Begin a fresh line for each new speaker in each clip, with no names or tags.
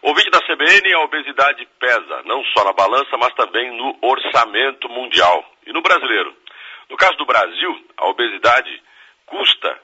Ouvinte da CBN, a obesidade pesa, não só na balança, mas também no orçamento mundial e no brasileiro. No caso do Brasil, a obesidade custa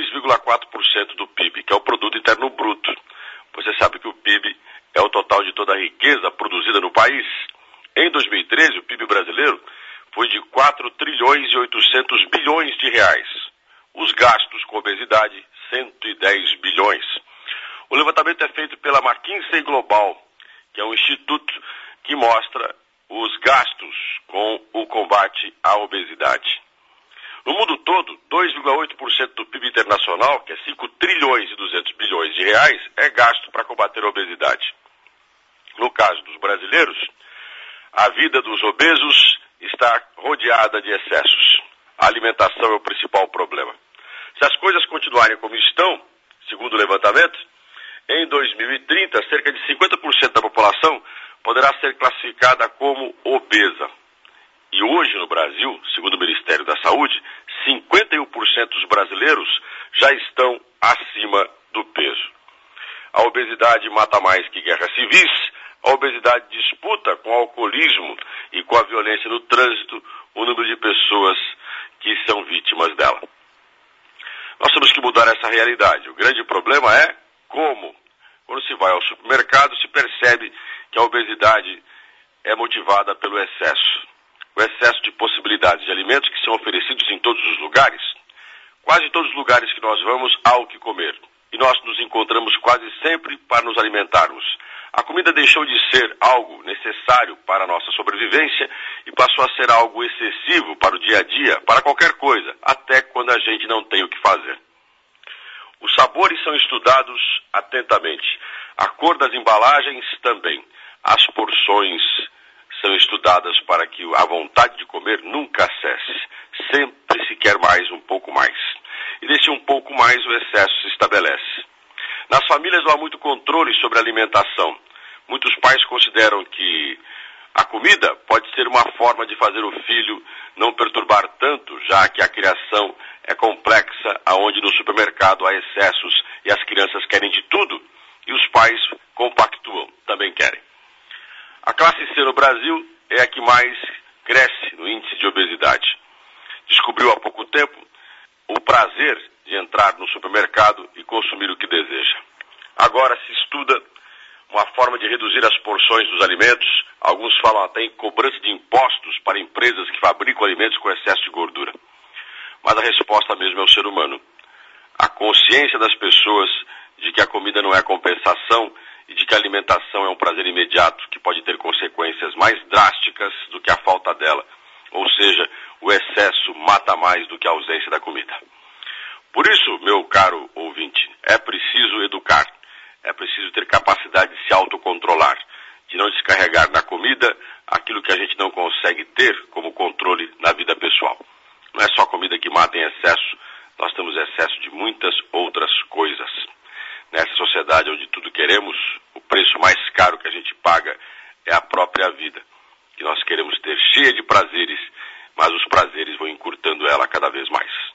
2,4% do PIB, que é o Produto Interno Bruto. Você sabe que o PIB é o total de toda a riqueza produzida no país. Em 2013, o PIB brasileiro foi de 4 trilhões e 800 bilhões de reais. Os gastos com obesidade, 110 bilhões. O levantamento é feito pela McKinsey Global, que é um instituto que mostra os gastos com o combate à obesidade. No mundo todo, 2,8% do PIB internacional, que é 5 trilhões e 200 bilhões de reais, é gasto para combater a obesidade. No caso dos brasileiros, a vida dos obesos está rodeada de excessos. A alimentação é o principal problema. Se as coisas continuarem como estão, segundo o levantamento, em 2030, cerca de 50% da população poderá ser classificada como obesa. E hoje no Brasil, segundo o Ministério da Saúde, 51% dos brasileiros já estão acima do peso. A obesidade mata mais que guerras civis, a obesidade disputa com o alcoolismo e com a violência no trânsito o número de pessoas que são vítimas dela. Nós temos que mudar essa realidade. O grande problema é como. Quando se vai ao supermercado, se percebe que a obesidade é motivada pelo excesso. O excesso de possibilidades de alimentos que são oferecidos em todos os lugares. Quase todos os lugares que nós vamos há o que comer. E nós nos encontramos quase sempre para nos alimentarmos. A comida deixou de ser algo necessário para a nossa sobrevivência e passou a ser algo excessivo para o dia a dia, para qualquer coisa, até quando a gente não tem o que fazer. Os sabores são estudados atentamente. A cor das embalagens também. As porções são estudadas para que a vontade de comer nunca cesse. Sempre se quer mais, um pouco mais. E desse um pouco mais o excesso se estabelece. Nas famílias não há muito controle sobre a alimentação. Muitos pais consideram que a comida pode ser uma forma de fazer o filho não perturbar tanto, já que a criação é complexa, aonde no supermercado há excessos e as crianças querem de tudo, e os pais compactuam, também querem. A classe C no Brasil é a que mais cresce no índice de obesidade. Descobriu há pouco tempo o prazer de entrar no supermercado e consumir o que deseja. Agora se estuda uma forma de reduzir as porções dos alimentos. Alguns falam até em cobrança de impostos para empresas que fabricam alimentos com excesso de gordura. Mas a resposta mesmo é o ser humano. A consciência das pessoas de que a comida não é compensação e de que a alimentação é um prazer imediato que pode ter consequências mais drásticas do que a falta dela. Ou seja, o excesso mata mais do que a ausência da comida. Por isso, meu caro ouvinte, é preciso educar, é preciso ter capacidade de se autocontrolar, de não descarregar na comida aquilo que a gente não consegue ter como controle na vida pessoal. Não é só comida que mata em excesso, nós temos excesso de muitas outras coisas. Nessa sociedade onde tudo queremos, o preço mais caro que a gente paga é a própria vida, que nós queremos ter cheia de prazeres, mas os prazeres vão encurtando ela cada vez mais.